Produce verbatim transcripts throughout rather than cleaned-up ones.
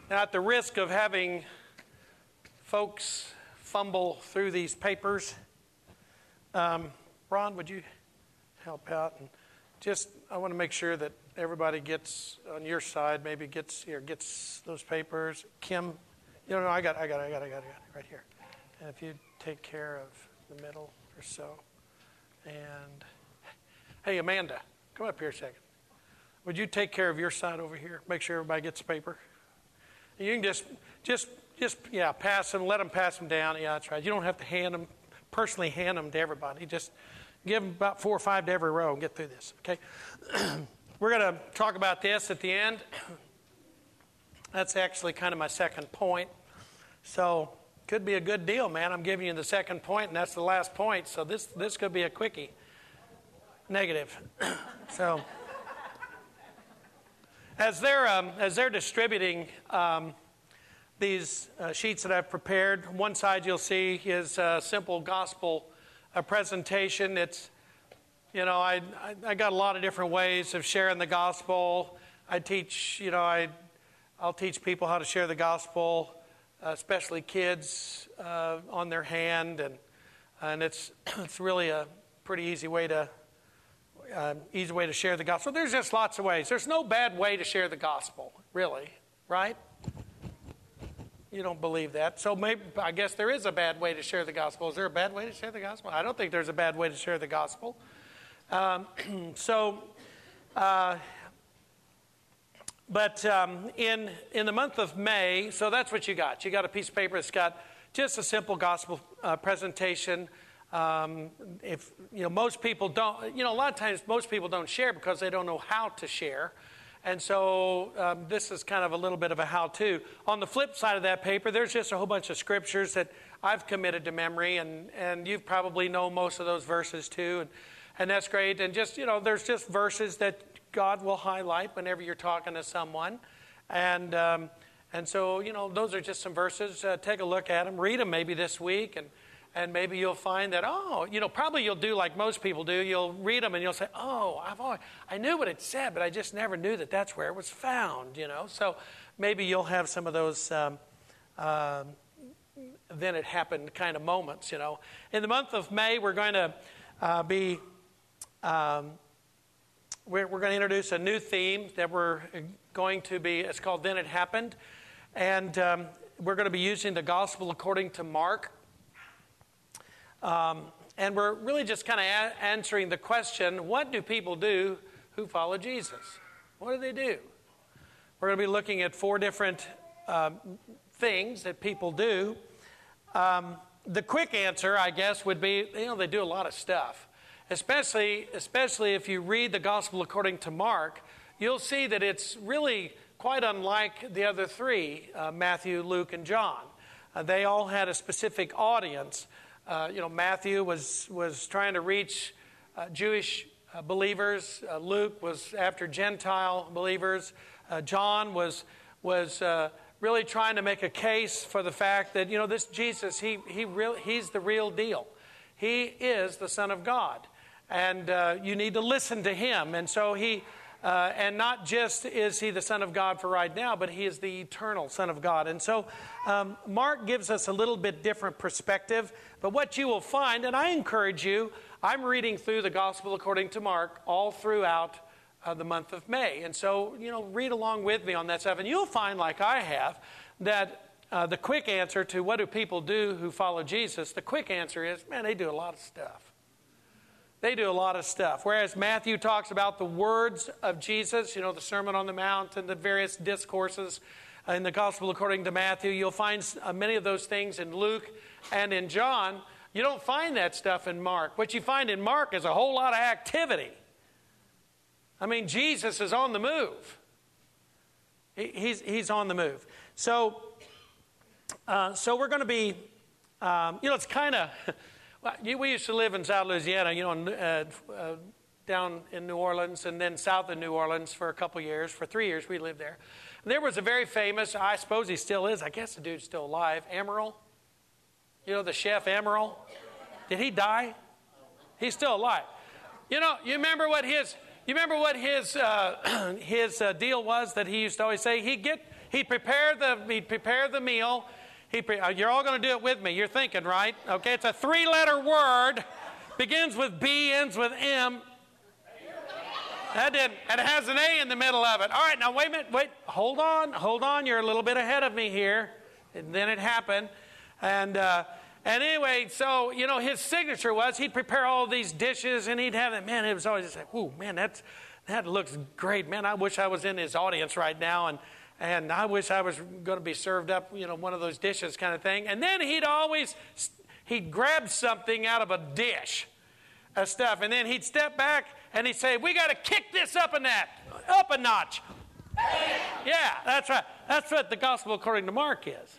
Now, at the risk of having folks fumble through these papers, um, Ron, would you help out? And just, I want to make sure that everybody gets on your side, maybe gets here, gets those papers. Kim, you know, I got, I got, I got, I got, I got it right here. And if you take care of the middle or so, and hey, Amanda, come up here a second. Would you take care of your side over here? Make sure everybody gets the paper. You can just, just, just, yeah, pass them. Let them pass them down. Yeah, that's right. You don't have to hand them, personally hand them to everybody. Just give them about four or five to every row and get through this. Okay. We're going to talk about this at the end. That's actually kind of my second point. So could be a good deal, man. I'm giving you the second point, and that's the last point. So this this could be a quickie. Negative. So. As they're, um, as they're distributing um, these uh, sheets that I've prepared, one side you'll see is a simple gospel uh, presentation. It's, you know, I, I I got a lot of different ways of sharing the gospel. I teach, you know, I, I'll teach people how to share the gospel, uh, especially kids uh, on their hand, and and it's it's really a pretty easy way to. Uh, easy way to share the gospel. There's just lots of ways. There's no bad way to share the gospel, really, right? You don't believe that. So maybe, I guess there is a bad way to share the gospel. Is there a bad way to share the gospel? I don't think there's a bad way to share the gospel. Um, so, uh, but um, in in the month of May, so that's what you got. You got a piece of paper that's got just a simple gospel uh, presentation. Um, if you know, most people don't, you know, a lot of times most people don't share because they don't know how to share. And so um, this is kind of a little bit of a how-to. On the flip side of that paper, there's just a whole bunch of scriptures that I've committed to memory, and, and you probably know most of those verses too, and, and that's great. And just, you know, there's just verses that God will highlight whenever you're talking to someone. And um, and so, you know, those are just some verses. Uh, take a look at them. Read them maybe this week, and And maybe you'll find that, oh, you know, probably you'll do like most people do. You'll read them and you'll say, oh, I've always, I knew what it said, but I just never knew that that's where it was found, you know. So maybe you'll have some of those um, uh, then it happened kind of moments, you know. In the month of May, we're going to uh, be, um, we're, we're going to introduce a new theme that we're going to be, it's called Then It Happened. And um, we're going to be using the gospel according to Mark. Um, and we're really just kind of a- answering the question, what do people do who follow Jesus? What do they do? We're going to be looking at four different um, things that people do. Um, the quick answer, I guess, would be, you know, they do a lot of stuff. Especially, especially if you read the gospel according to Mark, you'll see that it's really quite unlike the other three, uh, Matthew, Luke, and John. Uh, they all had a specific audience. Uh, you know, Matthew was, was trying to reach uh, Jewish uh, believers. Uh, Luke was after Gentile believers. Uh, John was was uh, really trying to make a case for the fact that, you know, this Jesus, he he real, he's the real deal. He is the Son of God, and uh, you need to listen to him. And so he, uh, and not just is he the Son of God for right now, but he is the eternal Son of God. And so um, Mark gives us a little bit different perspective. But what you will find, and I encourage you, I'm reading through the Gospel according to Mark all throughout uh, the month of May. And so, you know, read along with me on that stuff. And you'll find, like I have, that uh, the quick answer to what do people do who follow Jesus, the quick answer is, man, they do a lot of stuff. They do a lot of stuff. Whereas Matthew talks about the words of Jesus, you know, the Sermon on the Mount and the various discourses in the Gospel according to Matthew. You'll find uh, many of those things in Luke and in John. You don't find that stuff in Mark. What you find in Mark is a whole lot of activity. I mean, Jesus is on the move. He, he's, he's on the move. So, uh, so we're going to be, um, you know, it's kind of, we used to live in South Louisiana, you know, uh, uh, down in New Orleans and then south of New Orleans for a couple years. For three years we lived there. And there was a very famous, I suppose he still is, I guess the dude's still alive, Amaral. You know, the chef Amaral? Did he die? He's still alive. You know, you remember what his You remember what his uh, his uh, deal was that he used to always say? He'd get, he'd prepare the, he'd prepare the meal. He, pre- you're all going to do it with me. You're thinking, right? Okay, it's a three-letter word, begins with B, ends with M. That didn't, and it has an A in the middle of it. All right, now wait a minute, wait, hold on, hold on. You're a little bit ahead of me here. And then it happened, and uh, and anyway, so you know his signature was he'd prepare all these dishes, and he'd have it. Man, it was always just like, "Ooh, man, that's that looks great, man. I wish I was in his audience right now, and and I wish I was going to be served up, you know, one of those dishes, kind of thing." And then he'd always he'd grab something out of a dish, of stuff, and then he'd step back and he'd say, "We got to kick this up a notch, up a notch." Yeah, that's right. That's what the gospel according to Mark is.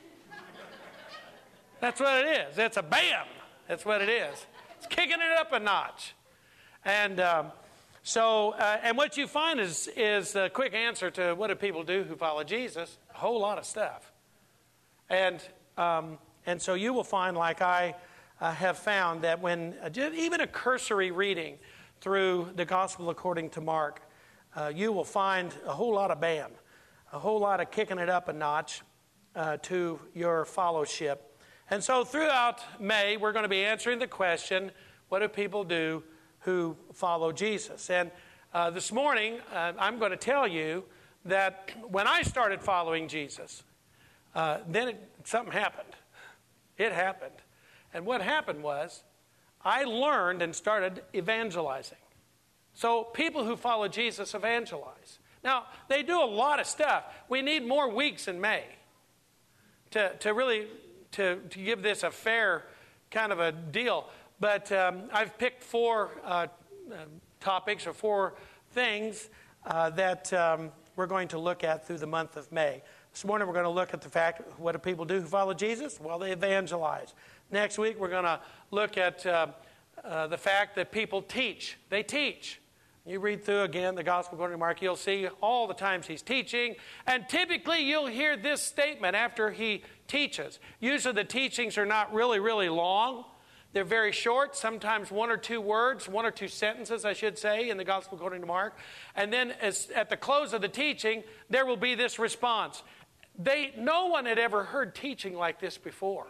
That's what it is. It's a bam. That's what it is. It's kicking it up a notch. And um, so, uh, and what you find is is the quick answer to what do people do who follow Jesus? A whole lot of stuff. And um, and so you will find, like I uh, have found, that when uh, even a cursory reading through the gospel according to Mark, uh, you will find a whole lot of bam, a whole lot of kicking it up a notch uh, to your fellowship. And so throughout May, we're going to be answering the question, what do people do who follow Jesus? And uh, this morning, uh, I'm going to tell you that when I started following Jesus, uh, then it, something happened. It happened. And what happened was, I learned and started evangelizing. So people who follow Jesus evangelize. Now, they do a lot of stuff. We need more weeks in May to, to really... To, to give this a fair kind of a deal. But um, I've picked four uh, uh, topics or four things uh, that um, we're going to look at through the month of May. This morning we're going to look at the fact, what do people do who follow Jesus? Well, they evangelize. Next week we're going to look at uh, uh, the fact that people teach. They teach. You read through again the Gospel according to Mark, you'll see all the times he's teaching. And typically you'll hear this statement after he teaches. Usually the teachings are not really, really long. They're very short, sometimes one or two words, one or two sentences, I should say, in the Gospel according to Mark. And then as, at the close of the teaching, there will be this response. They, no one had ever heard teaching like this before.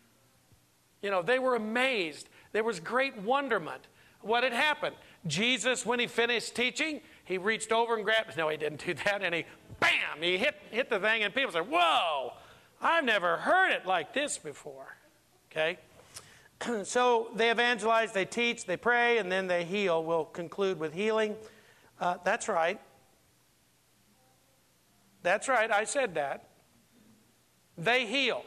You know, they were amazed. There was great wonderment. What had happened? Jesus, when he finished teaching, he reached over and grabbed... No, he didn't do that. And he, bam, he hit, hit the thing. And people said, whoa, I've never heard it like this before. Okay? So they evangelize, they teach, they pray, and then they heal. We'll conclude with healing. Uh, that's right. That's right. I said that. They heal.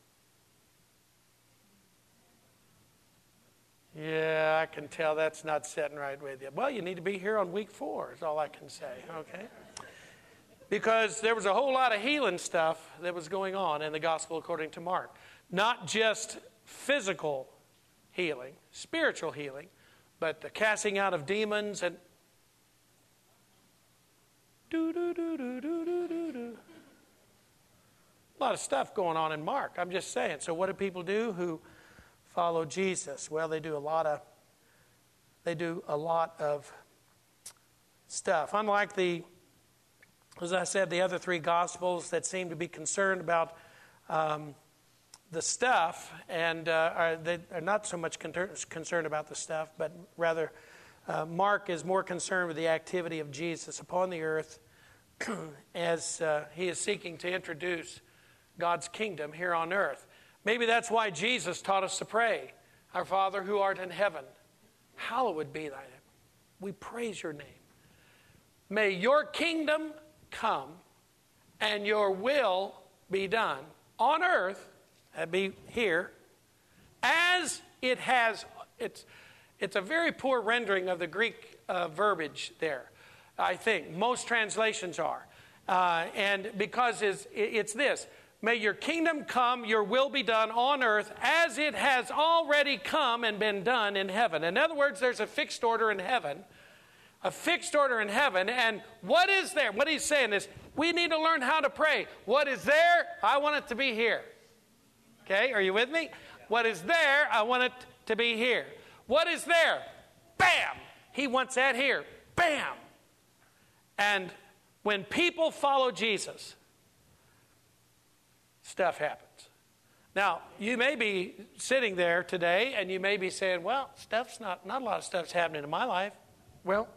Yeah, I can tell that's not sitting right with you. Well, you need to be here on week four is all I can say, okay? Because there was a whole lot of healing stuff that was going on in the gospel according to Mark. Not just physical healing, spiritual healing, but the casting out of demons and... Do, do, do, do, do, do, do, do. A lot of stuff going on in Mark, I'm just saying. So what do people do who follow Jesus? Well, they do a lot of they do a lot of stuff. Unlike the, as I said, the other three Gospels that seem to be concerned about um, the stuff, and uh, are, they are not so much con- concerned about the stuff, but rather uh, Mark is more concerned with the activity of Jesus upon the earth as uh, he is seeking to introduce God's kingdom here on earth. Maybe that's why Jesus taught us to pray. Our Father who art in heaven, hallowed be thy name. We praise your name. May your kingdom come and your will be done on earth, that'd be here, as it has. It's, it's a very poor rendering of the Greek uh, verbiage there, I think. Most translations are. Uh, and because it's, it's this. May your kingdom come, your will be done on earth as it has already come and been done in heaven. In other words, there's a fixed order in heaven. A fixed order in heaven. And what is there? What he's saying is, we need to learn how to pray. What is there? I want it to be here. Okay, are you with me? What is there? I want it to be here. What is there? Bam! He wants that here. Bam! And when people follow Jesus, stuff happens. Now, you may be sitting there today and you may be saying, well, stuff's not, not a lot of stuff's happening in my life. Well,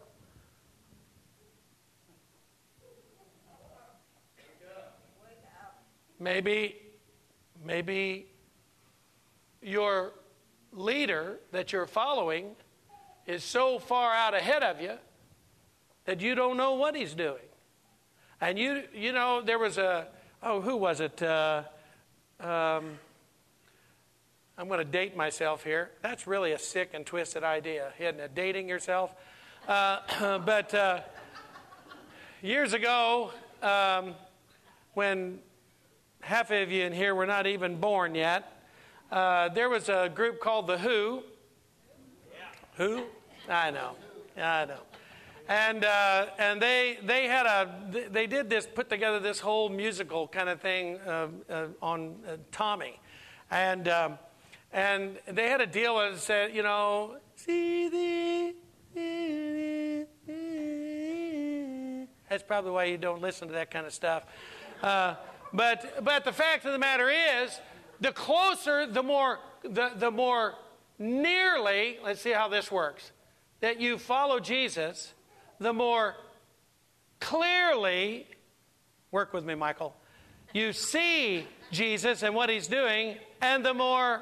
maybe, maybe your leader that you're following is so far out ahead of you that you don't know what he's doing. And you, you know, there was a, oh, who was it? Uh, um, I'm going to date myself here. That's really a sick and twisted idea, isn't it? Dating yourself. Uh, but uh, years ago, um, when half of you in here were not even born yet, uh, there was a group called The Who. Yeah. Who? I know. I know. And uh, and they they had a they did this put together this whole musical kind of thing uh, uh, on uh, Tommy, and um, and they had a deal that said, you know, see the that's probably why you don't listen to that kind of stuff. Uh, but but the fact of the matter is, the closer, the more the the more nearly. Let's see how this works. That you follow Jesus, the more clearly, work with me, Michael, you see Jesus and what he's doing, and the more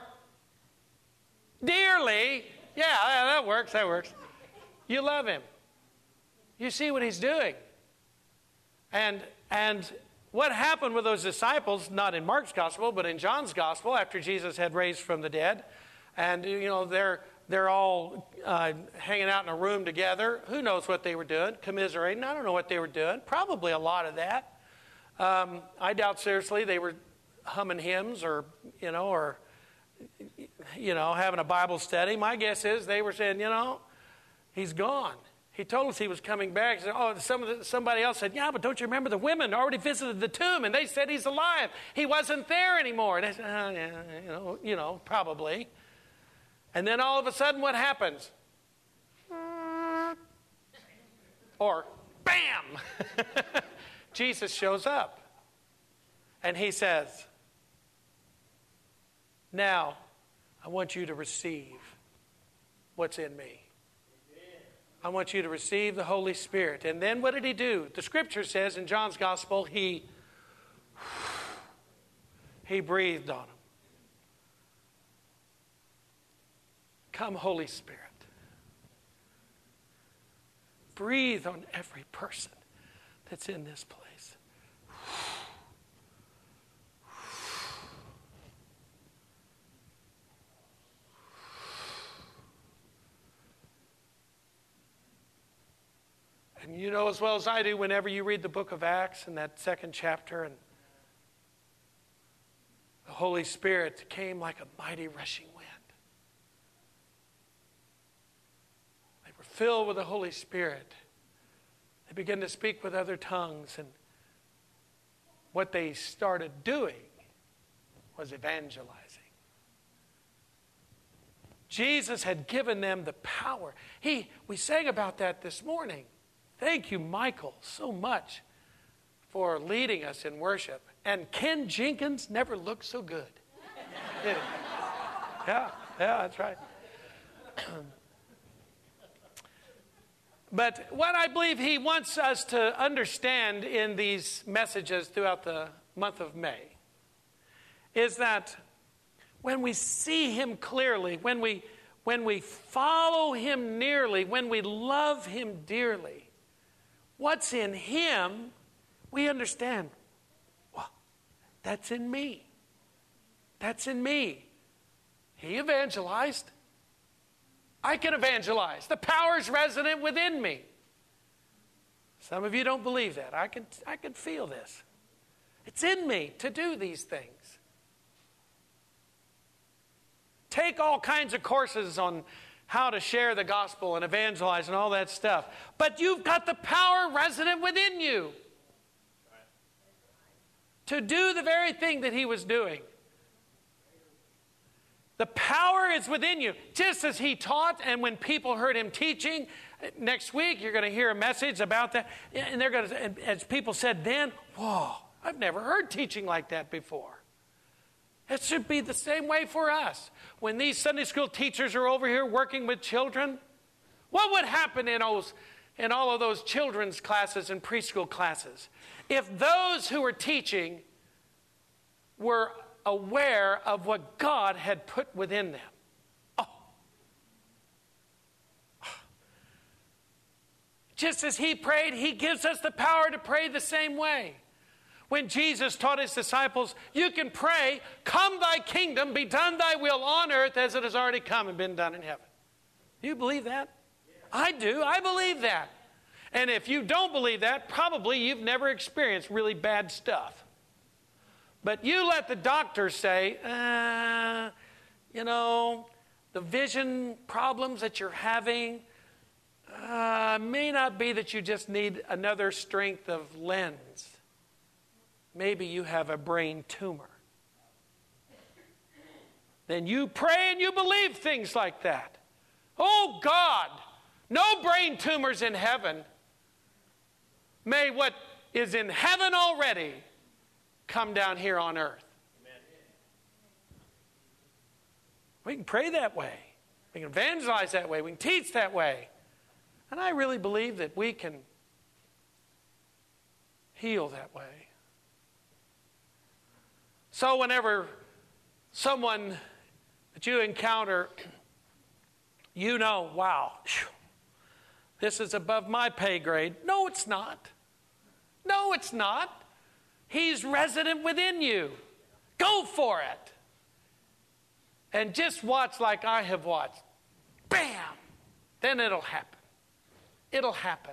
dearly, yeah, that works, that works, you love him. You see what he's doing. And and what happened with those disciples, not in Mark's gospel, but in John's gospel, after Jesus had raised from the dead, and, you know, they're They're all uh, hanging out in a room together. Who knows what they were doing? Commiserating. I don't know what they were doing. Probably a lot of that. Um, I doubt seriously they were humming hymns or, you know, or, you know, having a Bible study. My guess is they were saying, you know, he's gone. He told us he was coming back. He said, oh, some of the, somebody else said, yeah, but don't you remember the women already visited the tomb and they said he's alive. He wasn't there anymore. And I said, oh, yeah, you know, you know, probably. And then all of a sudden, what happens? Or, bam! Jesus shows up. And he says, now, I want you to receive what's in me. I want you to receive the Holy Spirit. And then what did he do? The scripture says in John's gospel, he, he breathed on him. Come, Holy Spirit. Breathe on every person that's in this place. And you know as well as I do, whenever you read the book of Acts in that second chapter, and the Holy Spirit came like a mighty rushing wind. Filled with the Holy Spirit. They began to speak with other tongues, and what they started doing was evangelizing. Jesus had given them the power. He, we sang about that this morning. Thank you, Michael, so much for leading us in worship. And Ken Jenkins never looked so good. Did he? Yeah, yeah, that's right. But what I believe he wants us to understand in these messages throughout the month of May is that when we see him clearly, when we, when we follow him nearly, when we love him dearly, what's in him, we understand, well, that's in me. That's in me. He evangelized. I can evangelize. The power is resident within me. Some of you don't believe that. I can, I can feel this. It's in me to do these things. Take all kinds of courses on how to share the gospel and evangelize and all that stuff. But you've got the power resident within you to do the very thing that he was doing. The power is within you. Just as he taught, and when people heard him teaching, Next week, you're going to hear a message about that. And they're going to, and as people said then, whoa, I've never heard teaching like that before. It should be the same way for us. When these Sunday school teachers are over here working with children, what would happen in those, in all of those children's classes and preschool classes if those who were teaching were aware of what God had put within them? Oh. Just as he prayed, he gives us the power to pray the same way. When Jesus taught his disciples, you can pray, come thy kingdom, be done thy will on earth as it has already come and been done in heaven. Do you believe that? I do. I believe that. And if you don't believe that, probably you've never experienced really bad stuff. But you let the doctor say, uh, you know, the vision problems that you're having uh, may not be that you just need another strength of lens. Maybe you have a brain tumor. Then you pray and you believe things like that. Oh God, no brain tumors in heaven. May what is in heaven already come down here on earth. Amen. We can pray that way. We can evangelize that way. We can teach that way. And I really believe that we can heal that way. So whenever someone that you encounter, you know, wow, this is above my pay grade. No, it's not. No, it's not. He's resident within you. Go for it. And just watch like I have watched. Bam! Then it'll happen. It'll happen.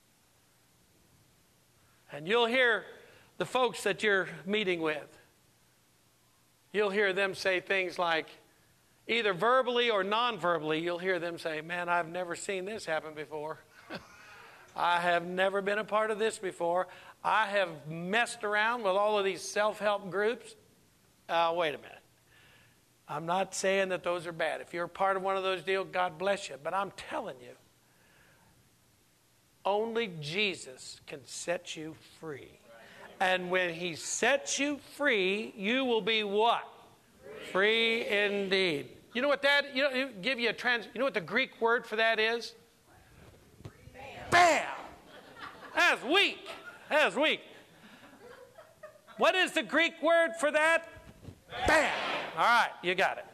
And you'll hear the folks that you're meeting with. You'll hear them say things like, either verbally or non-verbally, you'll hear them say, man, I've never seen this happen before. I have never been a part of this before. I have messed around with all of these self-help groups. Uh, wait a minute. I'm not saying that those are bad. If you're a part of one of those deals, God bless you. But I'm telling you, only Jesus can set you free. And when he sets you free, you will be what? Free, free indeed. You know what that, you know, give you a trans, you know what the Greek word for that is? Bam. Bam. That's weak. That's weak. What is the Greek word for that? Bam. Bam. All right, you got it.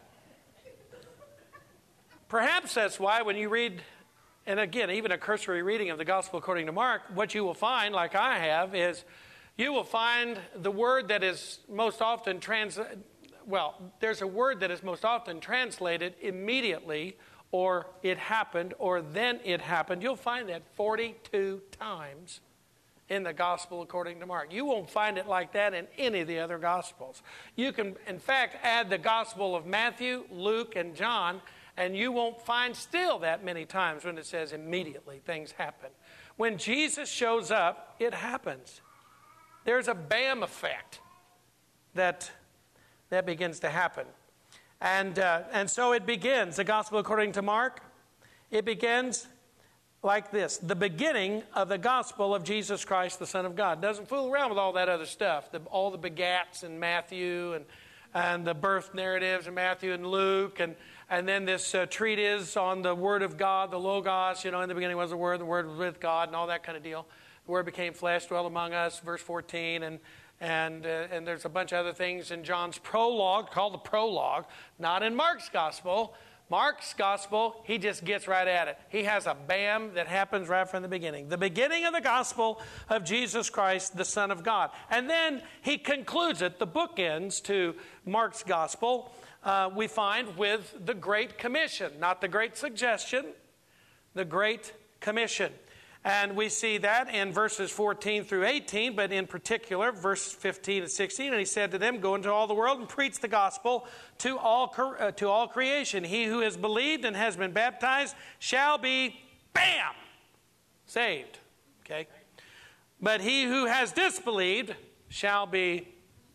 Perhaps that's why when you read, and again, even a cursory reading of the Gospel according to Mark, what you will find, like I have, is you will find the word that is most often translated, well, there's a word that is most often translated immediately, or it happened, or then it happened. You'll find that forty-two times in the Gospel according to Mark. You won't find it like that in any of the other Gospels. You can, in fact, add the Gospel of Matthew, Luke, and John, and you won't find still that many times when it says immediately things happen. When Jesus shows up, it happens. There's a bam effect that, that begins to happen. And, uh, and so it begins, the Gospel according to Mark, it begins like this. The beginning of the Gospel of Jesus Christ, the Son of God. Doesn't fool around with all that other stuff. The, all the begats in Matthew and, and the birth narratives in Matthew and Luke. And, and then this uh, treatise on the Word of God, the Logos. You know, in the beginning was the Word, the Word was with God, and all that kind of deal. The Word became flesh, dwelt among us, verse fourteen, and and uh, and there's a bunch of other things in John's prologue, called the prologue, not in Mark's Gospel. Mark's Gospel, he just gets right at it. He has a bam that happens right from the beginning. The beginning of the Gospel of Jesus Christ, the Son of God. And then he concludes it, the book ends to Mark's Gospel, uh, we find with the Great Commission. Not the Great Suggestion, the Great Commission. And we see that in verses fourteen through eighteen, but in particular, verse fifteen and sixteen. And he said to them, go into all the world and preach the gospel to all, uh, to all creation. He who has believed and has been baptized shall be, bam, saved. Okay? But he who has disbelieved shall be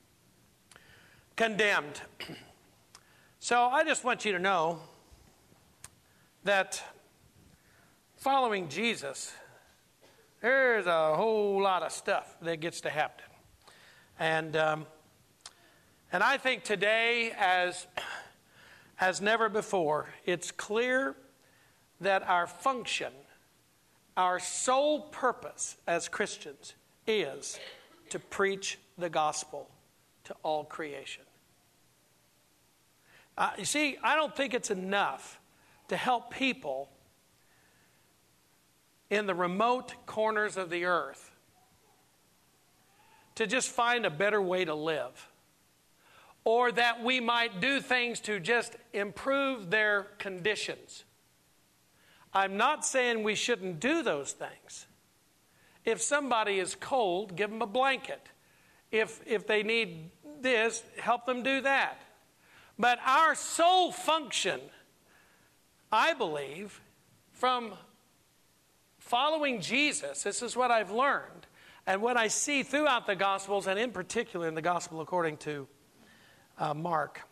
condemned. So I just want you to know that following Jesus, there's a whole lot of stuff that gets to happen. And um, and I think today, as, as never before, it's clear that our function, our sole purpose as Christians is to preach the gospel to all creation. Uh, you see, I don't think it's enough to help people in the remote corners of the earth to just find a better way to live, or that we might do things to just improve their conditions. I'm not saying we shouldn't do those things. If somebody is cold, give them a blanket. If, if they need this, help them do that. But our sole function, I believe, from following Jesus, this is what I've learned, and what I see throughout the Gospels, and in particular in the Gospel according to uh, Mark,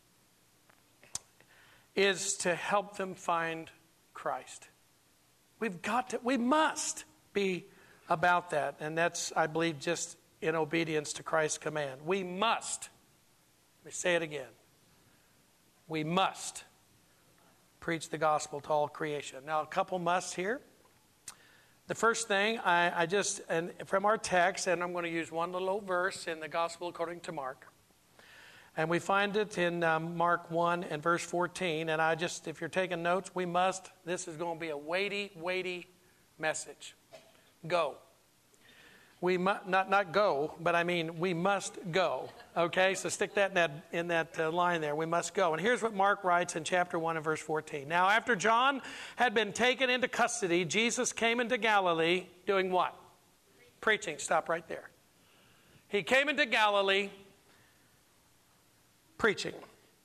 is to help them find Christ. We've got to, we must be about that. And that's, I believe, just in obedience to Christ's command. We must, let me say it again, we must preach the gospel to all creation. Now, a couple musts here. The first thing, I, I just, and from our text, and I'm going to use one little old verse in the Gospel according to Mark. And we find it in um, Mark one and verse fourteen. And I just, if you're taking notes, we must, this is going to be a weighty, weighty message. Go. We must, not, not go, but I mean we must go. Okay, so stick that in that, in that uh, line there. We must go. And here's what Mark writes in chapter one and verse fourteen. Now, after John had been taken into custody, Jesus came into Galilee doing what? Preaching. Stop right there. He came into Galilee preaching.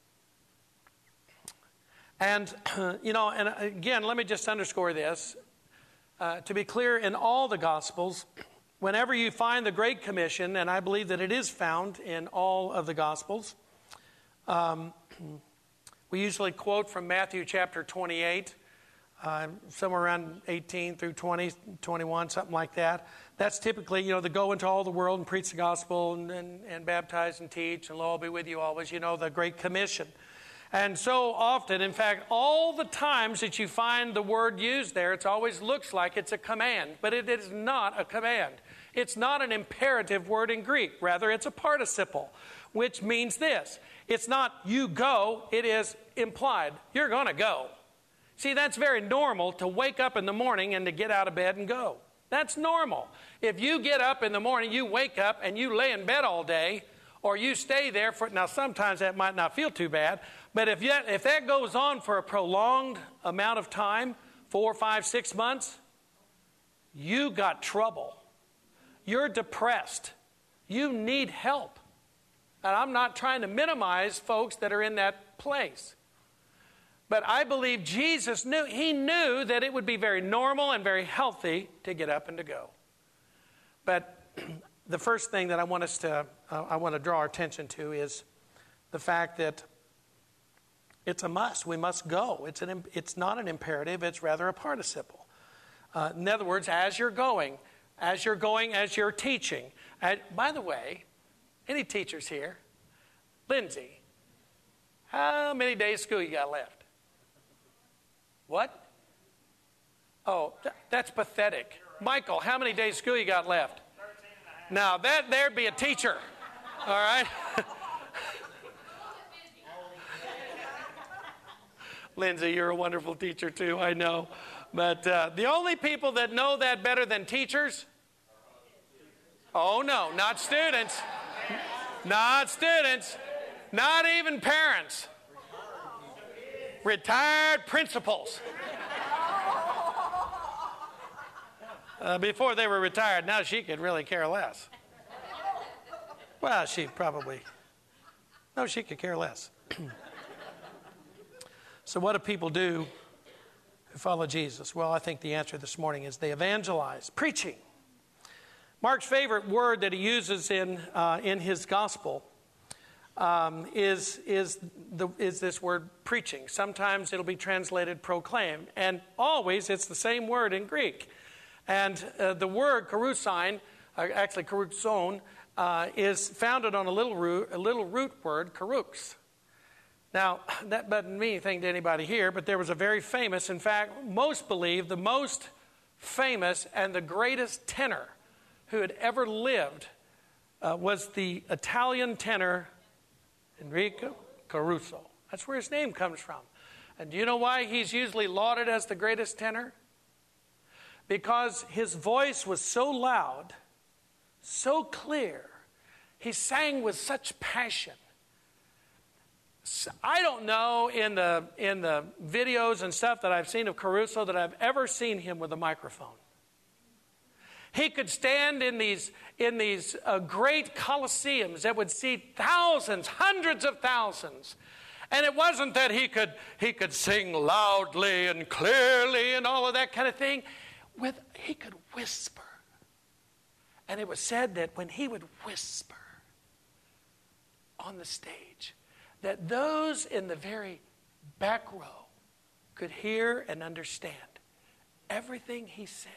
And, you know, and again, let me just underscore this. Uh, to be clear, in all the Gospels, whenever you find the Great Commission, and I believe that it is found in all of the Gospels, um, we usually quote from Matthew chapter twenty-eight, uh, somewhere around eighteen through twenty, twenty-one, something like that. That's typically, you know, the go into all the world and preach the gospel and, and, and baptize and teach, and lo, I'll be with you always, you know, the Great Commission. And so often, in fact, all the times that you find the word used there, it always looks like it's a command, but it is not a command. It's not an imperative word in Greek. Rather, it's a participle, which means this. It's not you go, it is implied. You're going to go. See, that's very normal to wake up in the morning and to get out of bed and go. That's normal. If you get up in the morning, you wake up and you lay in bed all day, or you stay there for, now sometimes that might not feel too bad, but if, yet, if that goes on for a prolonged amount of time, four, five, six months, you got trouble. You're depressed. You need help. And I'm not trying to minimize folks that are in that place. But I believe Jesus knew, he knew that it would be very normal and very healthy to get up and to go. But the first thing that I want us to, uh, I want to draw our attention to is the fact that it's a must. We must go. It's, an, it's not an imperative. It's rather a participle. Uh, in other words, as you're going, as you're going, as you're teaching. And by the way, any teachers here? Lindsay, how many days of school you got left? What? Oh, th- that's pathetic. Michael, how many days of school you got left? Now, that there'd be a teacher. All right? Lindsay, you're a wonderful teacher too, I know. But uh, the only people that know that better than teachers? Oh, no, not students. Not students. Not even parents. Retired principals. Uh, before they were retired, now she could really care less. Well, she probably, no, she could care less. So what do people do who follow Jesus? Well, I think the answer this morning is they evangelize, preaching. Mark's favorite word that he uses in, uh, in his gospel um, is, is, the, is this word preaching. Sometimes it'll be translated proclaim. And always it's the same word in Greek. And uh, the word karusign, uh, actually karuzon, uh, is founded on a little root, a little root word, karux. Now, that doesn't mean anything to anybody here, but there was a very famous, in fact, most believe the most famous and the greatest tenor who had ever lived uh, was the Italian tenor Enrico Caruso. That's where his name comes from. And do you know why he's usually lauded as the greatest tenor? Because his voice was so loud, so clear, he sang with such passion. I don't know in the in the videos and stuff that I've seen of Caruso that I've ever seen him with a microphone. He could stand in these in these uh, great coliseums that would seat thousands, hundreds of thousands, and it wasn't that he could he could sing loudly and clearly and all of that kind of thing. With he could whisper, and it was said that when he would whisper on the stage, that those in the very back row could hear and understand everything he said.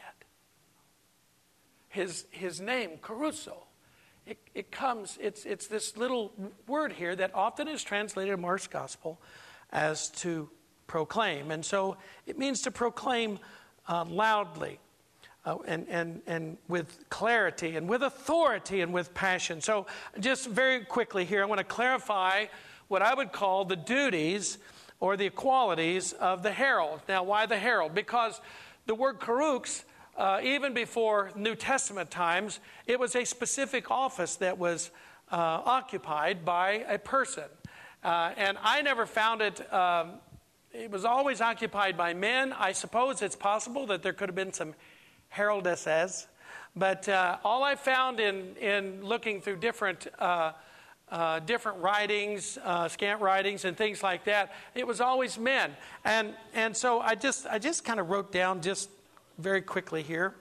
His, his name, Caruso, it, it comes, it's, it's this little word here that often is translated in Mark's gospel as to proclaim. And so it means to proclaim uh, loudly uh, and, and, and with clarity and with authority and with passion. So just very quickly here, I want to clarify what I would call the duties or the qualities of the herald. Now, why the herald? Because the word karux, uh, even before New Testament times, it was a specific office that was uh, occupied by a person. Uh, and I never found it, um, it was always occupied by men. I suppose it's possible that there could have been some heraldesses. But uh, all I found in, in looking through different uh, Uh, different writings, uh, scant writings, and things like that, it was always men. And and so I just I just kind of wrote down just very quickly here,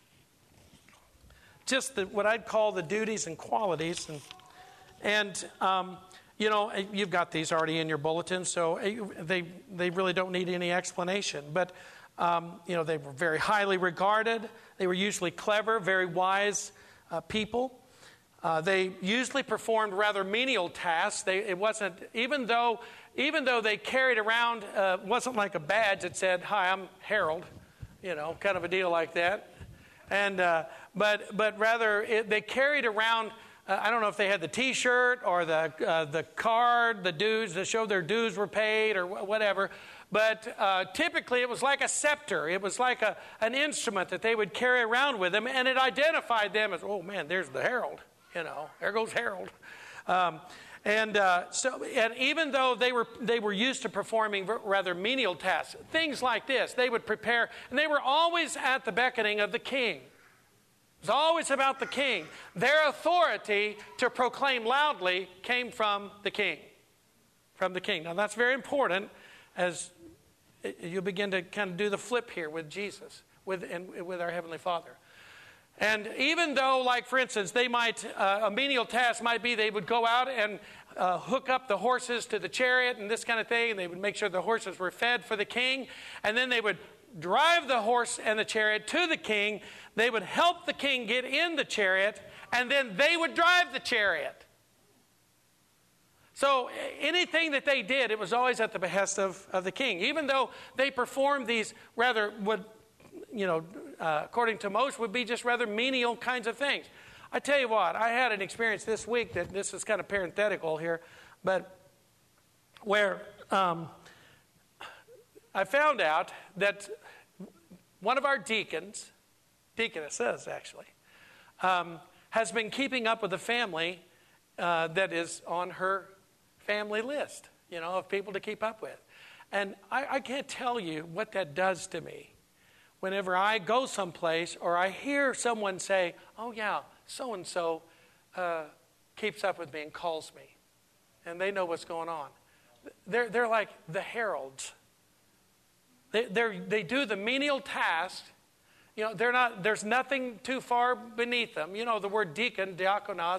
just the, what I'd call the duties and qualities, and and um, you know you've got these already in your bulletin, so they they really don't need any explanation. But um, you know they were very highly regarded. They were usually clever, very wise uh, people. Uh, they usually performed rather menial tasks. They, it wasn't, even though, even though they carried around, uh, wasn't like a badge that said, "Hi, I'm Harold," you know, kind of a deal like that. And uh, but but rather it, they carried around. Uh, I don't know if they had the T-shirt or the uh, the card, the dues that showed their dues were paid or wh- whatever. But uh, typically it was like a scepter. It was like a an instrument that they would carry around with them, and it identified them as, "Oh man, there's the herald." You know, there goes Harold. Um, and uh, so, and even though they were they were used to performing rather menial tasks, things like this, they would prepare, and they were always at the beckoning of the king. It was always about the king. Their authority to proclaim loudly came from the king, from the king. Now that's very important as you begin to kind of do the flip here with Jesus, with and with our Heavenly Father. And even though, like, for instance, they might, uh, a menial task might be they would go out and uh, hook up the horses to the chariot and this kind of thing, and they would make sure the horses were fed for the king, and then they would drive the horse and the chariot to the king. They would help the king get in the chariot, and then they would drive the chariot. So anything that they did, it was always at the behest of, of the king, even though they performed these rather, would, you know, Uh, according to most, would be just rather menial kinds of things. I tell you what, I had an experience this week that this is kind of parenthetical here, but where um, I found out that one of our deacons, deaconesses actually, um, has been keeping up with a family uh, that is on her family list, you know, of people to keep up with. And I, I can't tell you what that does to me. Whenever I go someplace or I hear someone say, "Oh yeah, so-and-so uh, keeps up with me and calls me," and they know what's going on. They're, they're like the heralds. They they're, they do the menial task. You know, they're not. There's nothing too far beneath them. You know, the word deacon, diakonos,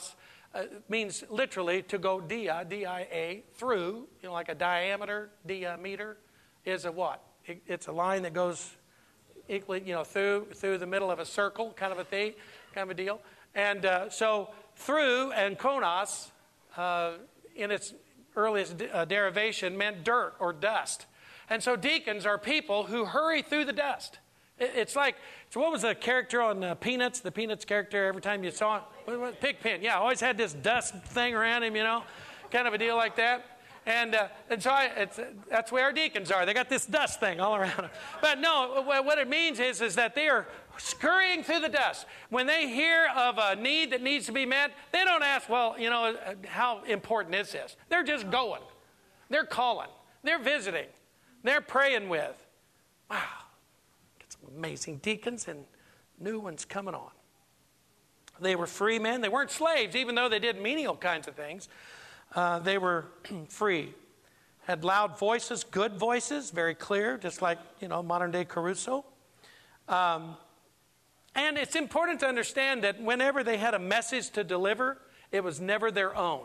uh, means literally to go dia, D I A, through, you know, like a diameter, diameter, is a what? It, it's a line that goes equally, you know, through through the middle of a circle, kind of a thing, kind of a deal. And uh, so through and konos, uh, in its earliest de- uh, derivation, meant dirt or dust. And so deacons are people who hurry through the dust. It, it's like, so what was the character on uh, Peanuts? The Peanuts character, every time you saw him? Pigpen. Yeah, always had this dust thing around him, you know, kind of a deal like that. And uh, and so I, it's, that's where our deacons are. They got this dust thing all around them. But no, what it means is, is that they are scurrying through the dust. When they hear of a need that needs to be met, they don't ask, well, you know, how important is this? They're just going. They're calling. They're visiting. They're praying with. Wow. Get some amazing deacons and new ones coming on. They were free men. They weren't slaves, even though they did menial kinds of things. Uh, they were free. Had loud voices, good voices, very clear, just like, you know, modern-day Caruso. Um, and it's important to understand that whenever they had a message to deliver, it was never their own.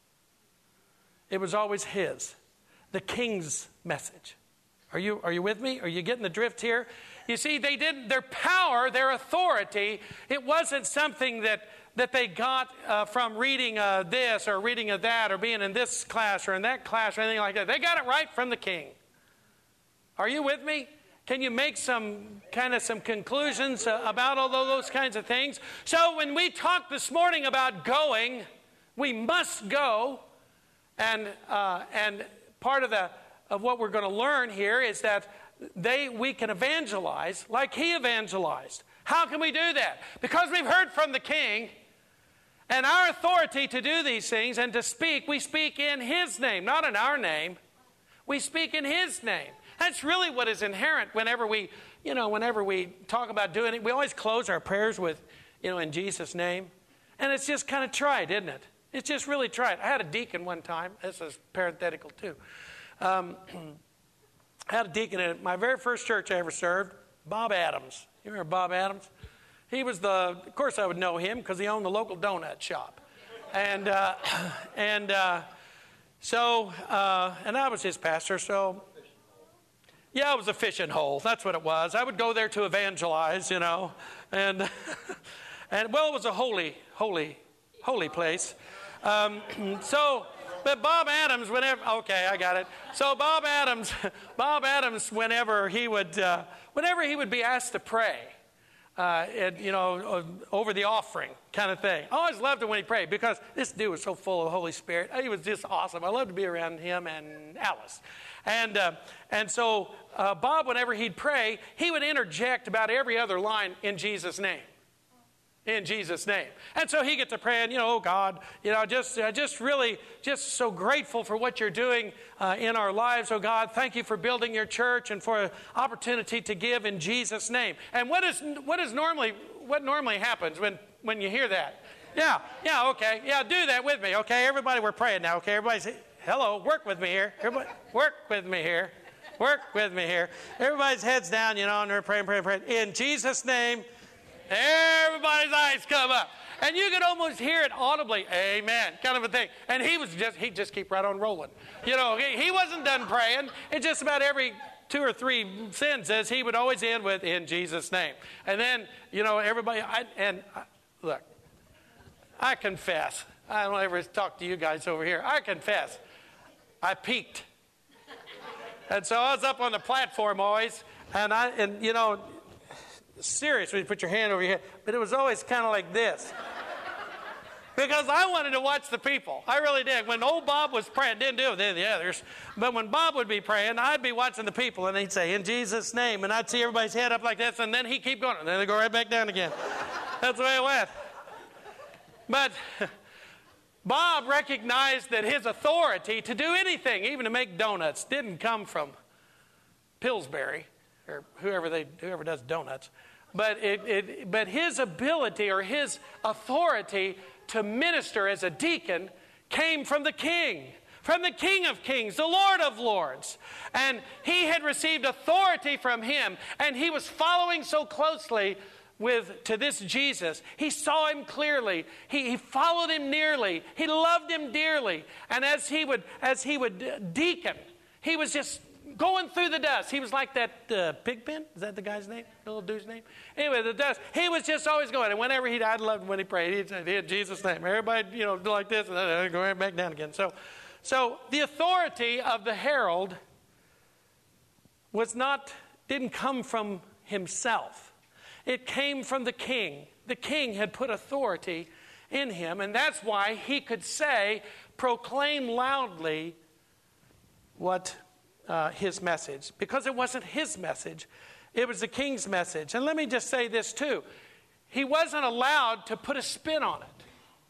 It was always his, the king's message. Are you, are you with me? Are you getting the drift here? You see, they didn't, their power, their authority, it wasn't something that, that they got uh, from reading uh, this or reading of that or being in this class or in that class or anything like that. They got it right from the king. Are you with me? Can you make some kind of some conclusions uh, about all those kinds of things? So when we talk this morning about going, we must go. And uh, and part of the of what we're going to learn here is that they we can evangelize like he evangelized. How can we do that? Because we've heard from the king, and our authority to do these things and to speak, we speak in his name, not in our name. We speak in his name. That's really what is inherent whenever we, you know, whenever we talk about doing it. We always close our prayers with, you know, in Jesus' name. And it's just kind of tried, isn't it? It's just really tried. I had a deacon one time. This is parenthetical too. Um, I had a deacon at my very first church I ever served, Bob Adams. You remember Bob Adams? He was the, of course I would know him because he owned the local donut shop. And uh, and uh, so, uh, and I was his pastor, so, yeah, it was a fishing hole. That's what it was. I would go there to evangelize, you know. And, and well, it was a holy, holy, holy place. Um, so... But Bob Adams, whenever, okay, I got it. So Bob Adams, Bob Adams, whenever he would, uh, whenever he would be asked to pray, uh, it, you know, over the offering kind of thing. I always loved it when he prayed because this dude was so full of the Holy Spirit. He was just awesome. I loved to be around him and Alice. And uh, and so uh, Bob, whenever he'd pray, he would interject about every other line in Jesus' name. In Jesus' name. And so he gets to praying, you know, oh God, you know, just uh, just really, just so grateful for what you're doing uh, in our lives. Oh God, thank you for building your church and for an opportunity to give in Jesus' name. And what is what is normally what normally happens when, when you hear that? Yeah, yeah, okay. Yeah, do that with me, okay? Everybody, we're praying now, okay? Everybody's, hello, work with me here. Everybody, work with me here. Work with me here. Everybody's heads down, you know, and they're praying, praying, praying. In Jesus' name. Everybody's eyes come up. And you could almost hear it audibly, amen, kind of a thing. And he was just, he'd just keep right on rolling. You know, he, he wasn't done praying. It's just about every two or three sentences, he would always end with, in Jesus' name. And then, you know, everybody, I, and I, look, I confess, I don't ever talk to you guys over here. I confess, I peaked. And so I was up on the platform always, and I, and you know, serious when you put your hand over your head, but it was always kind of like this. Because I wanted to watch the people. I really did. When old Bob was praying, didn't do it with any of the others, but when Bob would be praying, I'd be watching the people, and he'd say, in Jesus' name, and I'd see everybody's head up like this, and then he'd keep going, and then they'd go right back down again. That's the way it went. But Bob recognized that his authority to do anything, even to make donuts, didn't come from Pillsbury, or whoever they whoever does donuts. But it, it, but his ability or his authority to minister as a deacon came from the king, from the King of Kings, the Lord of Lords. And he had received authority from him, and he was following so closely with to this Jesus. He saw him clearly. He, he followed him nearly. He loved him dearly. And as he would as he would deacon, he was just going through the dust. He was like that uh, Pigpen. Is that the guy's name? The little dude's name? Anyway, the dust. He was just always going. And whenever he died, I loved him when he prayed. He'd say, in Jesus' name. Everybody, you know, do like this, and then go right back down again. So, so the authority of the herald was not, didn't come from himself. It came from the king. The king had put authority in him, and that's why he could say, proclaim loudly what uh, his message. Because it wasn't his message, it was the king's message. And let me just say this too. He wasn't allowed to put a spin on it.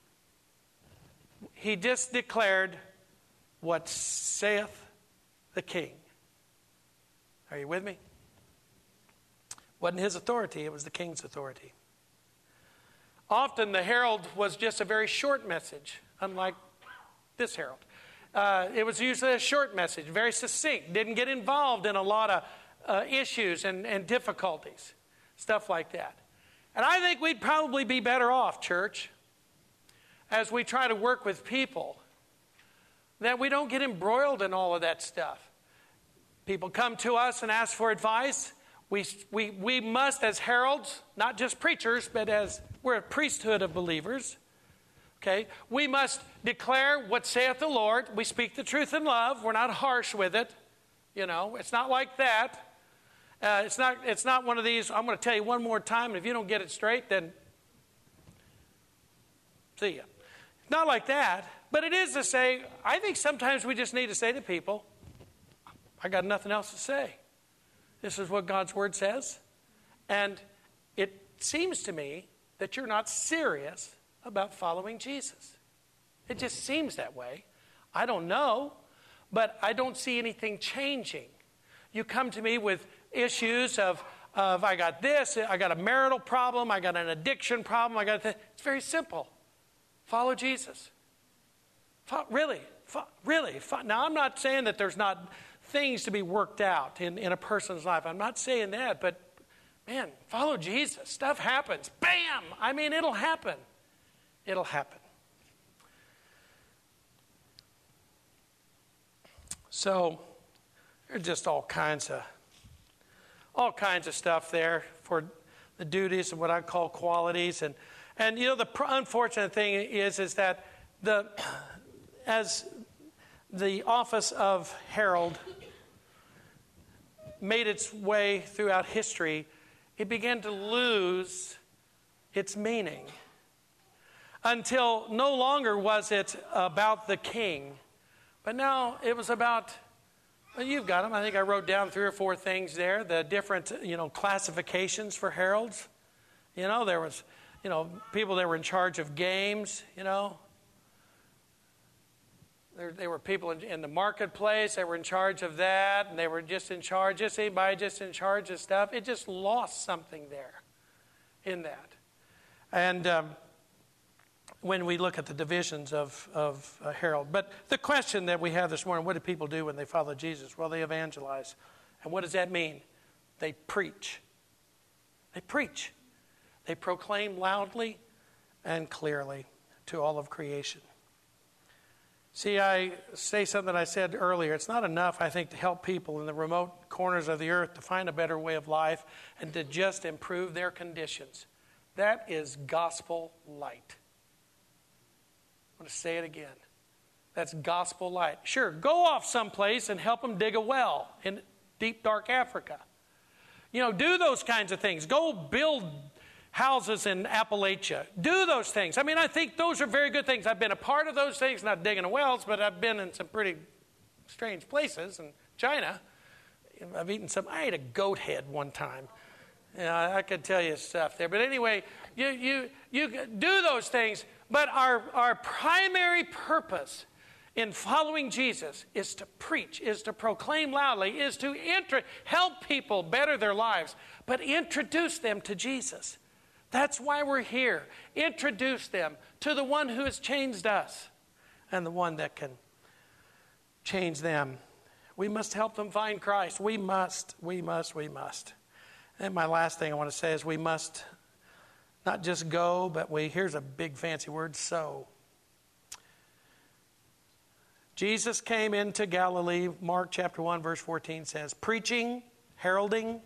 He just declared what saith the king. Are you with me? Wasn't his authority, it was the king's authority. Often the herald was just a very short message, unlike this herald. Uh, it was usually a short message, very succinct, didn't get involved in a lot of uh, issues and, and difficulties, stuff like that. And I think we'd probably be better off, church, as we try to work with people, that we don't get embroiled in all of that stuff. People come to us and ask for advice. We, we, we must, as heralds, not just preachers, but as we're a priesthood of believers, okay, we must declare what saith the Lord. We speak the truth in love. We're not harsh with it. You know, it's not like that. Uh, it's not, it's not one of these, I'm going to tell you one more time, and if you don't get it straight, then see ya. It's not like that, but it is to say, I think sometimes we just need to say to people, I got nothing else to say. This is what God's Word says. And it seems to me that you're not serious about following Jesus. It just seems that way. I don't know, but I don't see anything changing. You come to me with issues of, of I got this, I got a marital problem, I got an addiction problem, I got a th- it's very simple. Follow Jesus. Fo- really, fo- really. Fo- now, I'm not saying that there's not things to be worked out in, in a person's life. I'm not saying that, but man, follow Jesus. Stuff happens. Bam! I mean, it'll happen. It'll happen. So, there's just all kinds of all kinds of stuff there for the duties and what I call qualities. And, and you know, the pr- unfortunate thing is, is that the as the office of herald made its way throughout history, it began to lose its meaning. Until no longer was it about the king, but now it was about, well, you've got them. I think I wrote down three or four things there, the different, you know, classifications for heralds. You know, there was, you know, people that were in charge of games, you know. There, there were people in, in the marketplace that were in charge of that, and they were just in charge, just anybody just in charge of stuff. It just lost something there in that. And um, when we look at the divisions of, of uh, herald. But the question that we have this morning, what do people do when they follow Jesus? Well, they evangelize. And what does that mean? They preach. They preach. They proclaim loudly and clearly to all of creation. See, I say something I said earlier. It's not enough, I think, to help people in the remote corners of the earth to find a better way of life and to just improve their conditions. That is gospel light. I'm going to say it again. That's gospel light. Sure, go off someplace and help them dig a well in deep, dark Africa. You know, do those kinds of things. Go build houses in Appalachia. Do those things. I mean, I think those are very good things. I've been a part of those things, not digging wells, but I've been in some pretty strange places in China. I've eaten some, I ate a goat head one time. You know, I could tell you stuff there. But anyway, you you you do those things. But our, our primary purpose in following Jesus is to preach, is to proclaim loudly, is to inter- help people better their lives, but introduce them to Jesus. That's why we're here. Introduce them to the one who has changed us and the one that can change them. We must help them find Christ. We must, we must, we must. And my last thing I want to say is we must Not just go, but we, here's a big fancy word, sow. Jesus came into Galilee, Mark chapter one, verse fourteen says, preaching, heralding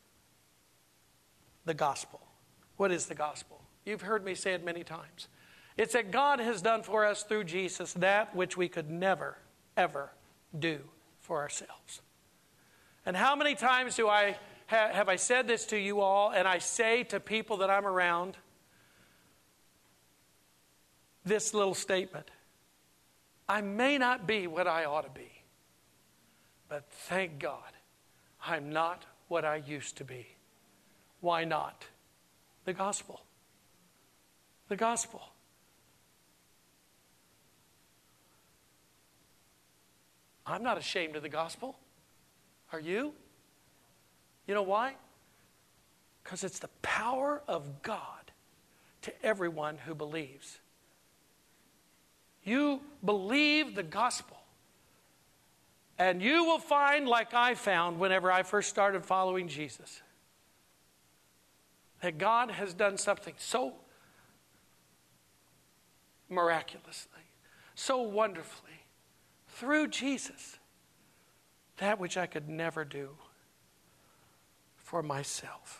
the gospel. What is the gospel? You've heard me say it many times. It's that God has done for us through Jesus that which we could never, ever do for ourselves. And how many times do I ha- have I said this to you all, and I say to people that I'm around this little statement: I may not be what I ought to be, but thank God I'm not what I used to be. Why not? The gospel. The gospel. I'm not ashamed of the gospel. Are you? You know why? Because it's the power of God to everyone who believes. You believe the gospel, and you will find, like I found whenever I first started following Jesus, that God has done something so miraculously, so wonderfully, through Jesus, that which I could never do for myself.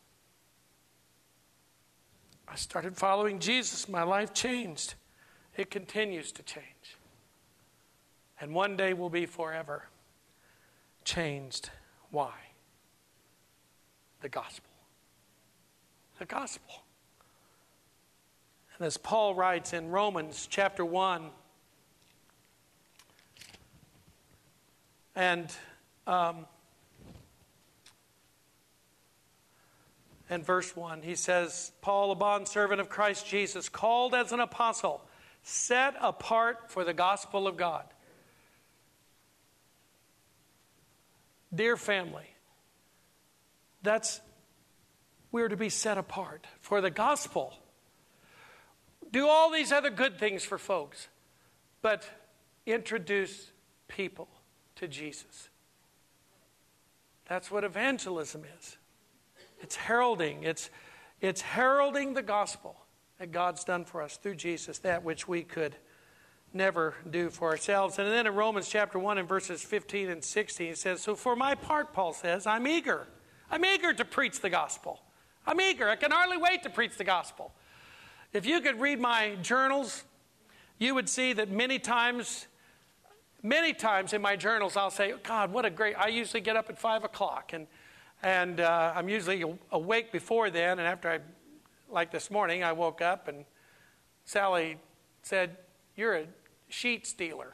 I started following Jesus. My life changed. It continues to change. And one day will be forever changed. Why? The gospel. The gospel. And as Paul writes in Romans chapter one, and um, and verse one, he says, Paul, a bondservant of Christ Jesus, called as an apostle, set apart for the gospel of God. Dear family, that's, we're to be set apart for the gospel. Do all these other good things for folks, but introduce people to Jesus. That's what evangelism is. It's heralding. It's, it's heralding the gospel that God's done for us through Jesus, that which we could never do for ourselves. And then in Romans chapter one and verses fifteen and sixteen, it says, so for my part, Paul says, I'm eager. I'm eager to preach the gospel. I'm eager. I can hardly wait to preach the gospel. If you could read my journals, you would see that many times, many times in my journals, I'll say, God, what a great, I usually get up at five o'clock, and and uh, I'm usually awake before then, and after I, like this morning, I woke up and Sally said, you're a sheet stealer.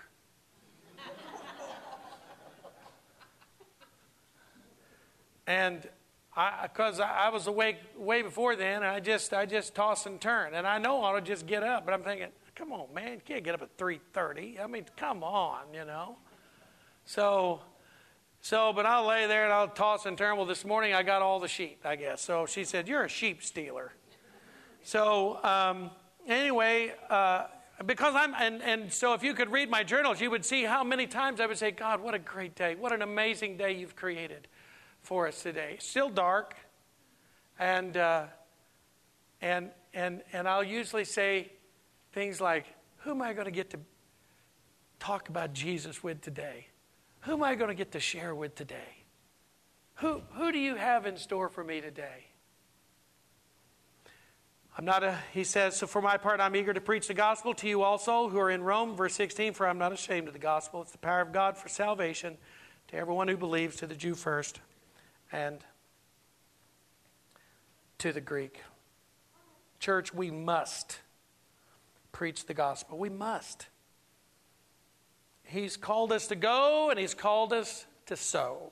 And because I, I, I was awake way before then, and I just I just toss and turn. And I know I ought to just get up, but I'm thinking, come on, man, you can't get up at three thirty. I mean, come on, you know. So, so, but I'll lay there and I'll toss and turn. Well, this morning I got all the sheep, I guess. So she said, you're a sheep stealer. So um, anyway, uh, because I'm, and, and so if you could read my journals, you would see how many times I would say, God, what a great day. What an amazing day you've created for us today. Still dark, and uh, and and and I'll usually say things like, who am I going to get to talk about Jesus with today? Who am I going to get to share with today? Who who do you have in store for me today? I'm not a, he says, so for my part, I'm eager to preach the gospel to you also who are in Rome. Verse sixteen, for I'm not ashamed of the gospel. It's the power of God for salvation to everyone who believes, to the Jew first, and to the Greek. Church, we must preach the gospel. We must. He's called us to go, and he's called us to sow.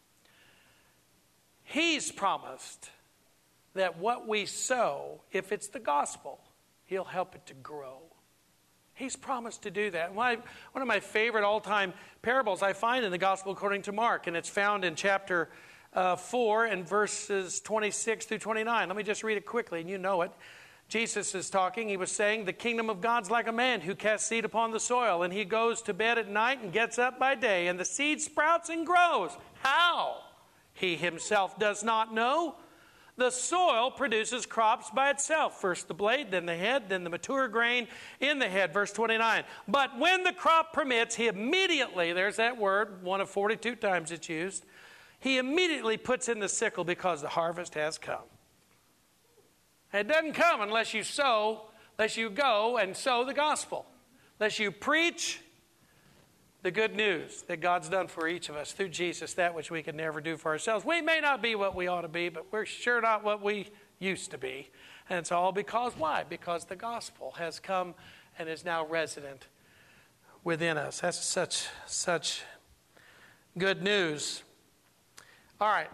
He's promised that what we sow, if it's the gospel, he'll help it to grow. He's promised to do that. One of my favorite all-time parables I find in the gospel according to Mark, and it's found in chapter uh, four and verses twenty-six through twenty-nine. Let me just read it quickly, and you know it. Jesus is talking. He was saying, the kingdom of God's like a man who casts seed upon the soil, and he goes to bed at night and gets up by day, and the seed sprouts and grows. How? He himself does not know. The soil produces crops by itself. First the blade, then the head, then the mature grain in the head. Verse twenty-nine. But when the crop permits, he immediately, there's that word, one of forty-two times it's used, he immediately puts in the sickle because the harvest has come. It doesn't come unless you sow, unless you go and sow the gospel, unless you preach the good news that God's done for each of us through Jesus, that which we could never do for ourselves. We may not be what we ought to be, but we're sure not what we used to be. And it's all because, why? Because the gospel has come and is now resident within us. That's such, such good news. All right.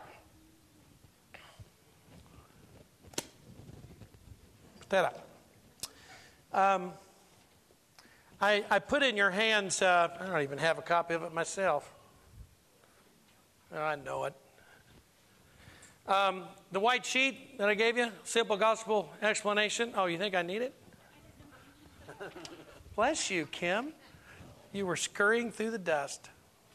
Put that up. Um, I, I put in your hands, uh, I don't even have a copy of it myself. Oh, I know it. Um, the white sheet that I gave you, simple gospel explanation. Oh, you think I need it? Bless you, Kim. You were scurrying through the dust.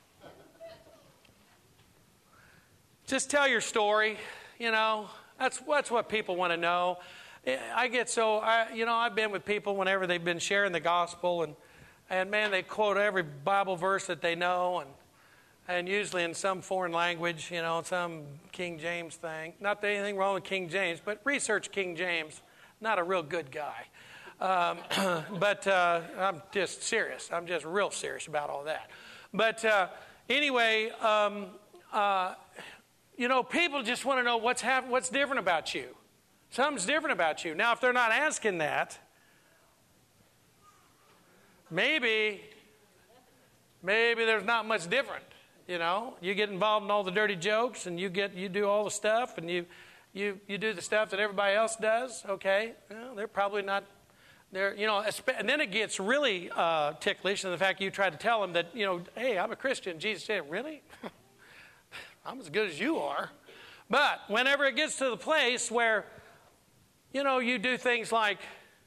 Just tell your story, you know. That's, that's what people want to know. I get so, I, you know, I've been with people whenever they've been sharing the gospel, and, and man, they quote every Bible verse that they know, and and usually in some foreign language, you know, some King James thing. Not that anything wrong with King James, but research King James. Not a real good guy. Um, but uh, I'm just serious. I'm just real serious about all that. But uh, anyway, um, uh, you know, people just want to know what's hap- what's different about you. Something's different about you. Now, if they're not asking that, maybe, maybe there's not much different. You know, you get involved in all the dirty jokes, and you get you do all the stuff, and you you you do the stuff that everybody else does. Okay, well, they're probably not. They're you know, and then it gets really uh, ticklish in the fact you try to tell them that you know, hey, I'm a Christian. Jesus said, really? I'm as good as you are. But whenever it gets to the place where you know, you do things like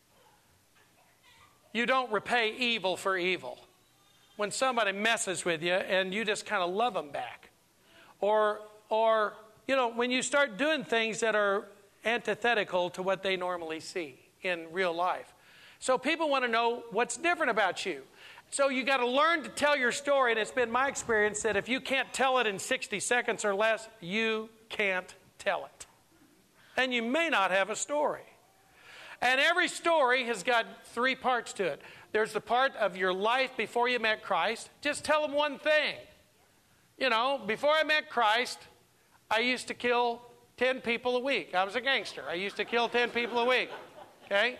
you don't repay evil for evil. When somebody messes with you and you just kind of love them back. Or, or, you know, when you start doing things that are antithetical to what they normally see in real life. So people want to know what's different about you. So you got to learn to tell your story, and it's been my experience that if you can't tell it in sixty seconds or less, you can't tell it. And you may not have a story. And every story has got three parts to it. There's the part of your life before you met Christ. Just tell them one thing. You know, before I met Christ, I used to kill ten people a week. I was a gangster. I used to kill ten people a week. Okay?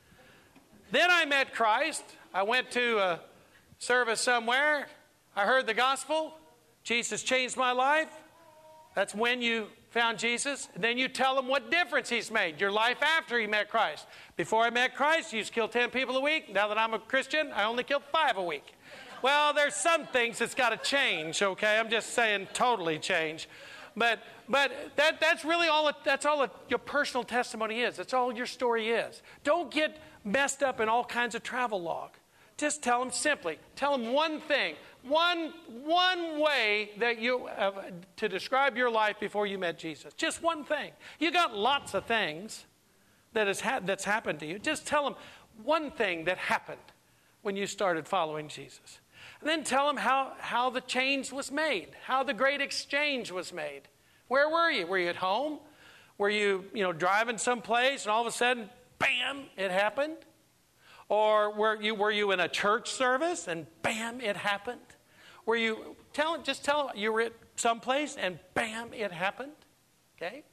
Then I met Christ. I went to a service somewhere. I heard the gospel. Jesus changed my life. That's when you found Jesus. And then you tell them what difference he's made. Your life after you met Christ. Before I met Christ, you used to kill ten people a week. Now that I'm a Christian, I only kill five a week. Well, there's some things that's got to change, okay? I'm just saying totally change. But but that that's really all it, that's all it, your personal testimony is. That's all your story is. Don't get messed up in all kinds of travel log. Just tell them simply. Tell them one thing. One, one way that you uh, to describe your life before you met Jesus. Just one thing. You got lots of things that has ha- that's happened to you. Just tell them one thing that happened when you started following Jesus. And then tell them how, how the change was made, how the great exchange was made. Where were you? Were you at home? Were you, you know, driving someplace and all of a sudden, bam, it happened? Or were you were you in a church service and bam, it happened? Were you tell just tell them you were at someplace and bam, it happened? Okay?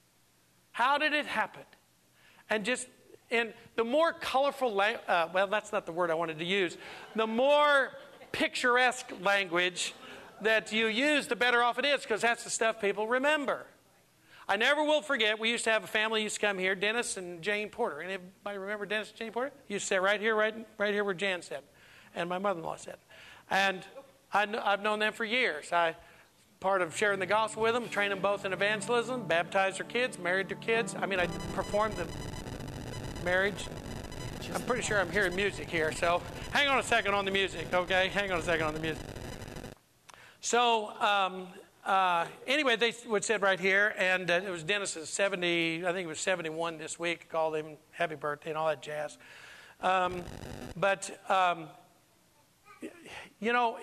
How did it happen? And just in the more colorful, uh, well, that's not the word I wanted to use. The more picturesque language that you use, the better off it is, because that's the stuff people remember. I never will forget, we used to have a family used to come here, Dennis and Jane Porter. Anybody remember Dennis and Jane Porter? Used to sit right here, right, right here where Jan sat, and my mother-in-law sat. And I, I've known them for years. I part of sharing the gospel with them, trained them both in evangelism, baptized their kids, married their kids. I mean, I performed the marriage. I'm pretty sure I'm hearing music here, so hang on a second on the music, okay? Hang on a second on the music. So, um, uh, anyway, they would sit right here, and uh, it was Dennis's seventy, I think it was seventy-one this week, called him happy birthday and all that jazz. Um, but, um, you know,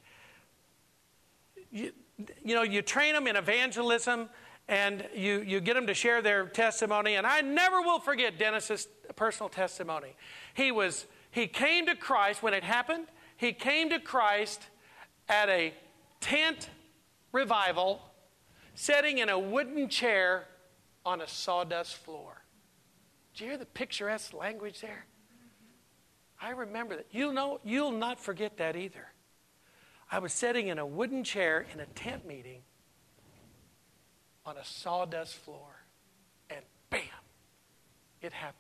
you, you know, you train them in evangelism, and you, you get them to share their testimony. And I never will forget Dennis's personal testimony. He was he came to Christ when it happened. He came to Christ at a tent revival, sitting in a wooden chair on a sawdust floor. Did you hear the picturesque language there? I remember that. You'll know, you'll not forget that either. I was sitting in a wooden chair in a tent meeting on a sawdust floor, and bam, it happened.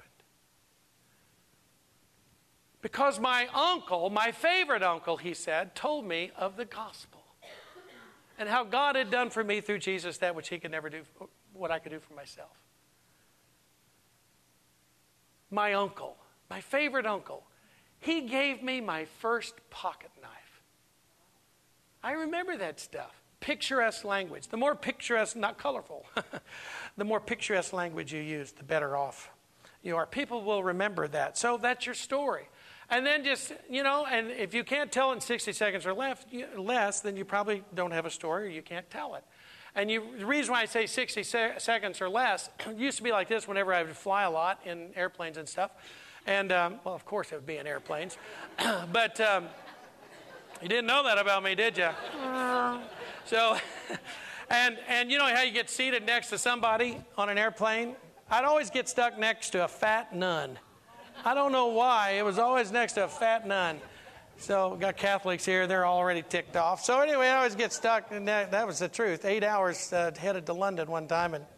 Because my uncle, my favorite uncle, he said, told me of the gospel and how God had done for me through Jesus that which he could never do, what I could do for myself. My uncle, my favorite uncle, he gave me my first pocket knife. I remember that stuff. Picturesque language. The more picturesque, not colorful, the more picturesque language you use, the better off you are. People will remember that. So that's your story. And then just, you know, and if you can't tell in sixty seconds or less, less, then you probably don't have a story or you can't tell it. And you, the reason why I say sixty se- seconds or less, it used to be like this whenever I would fly a lot in airplanes and stuff. And, um, well, of course it would be in airplanes. but um, you didn't know that about me, did you? So, and, and you know how you get seated next to somebody on an airplane? I'd always get stuck next to a fat nun. I don't know why. It was always next to a fat nun. So we got Catholics here. They're already ticked off. So anyway, I always get stuck. And that, that was the truth. Eight hours uh, headed to London one time. And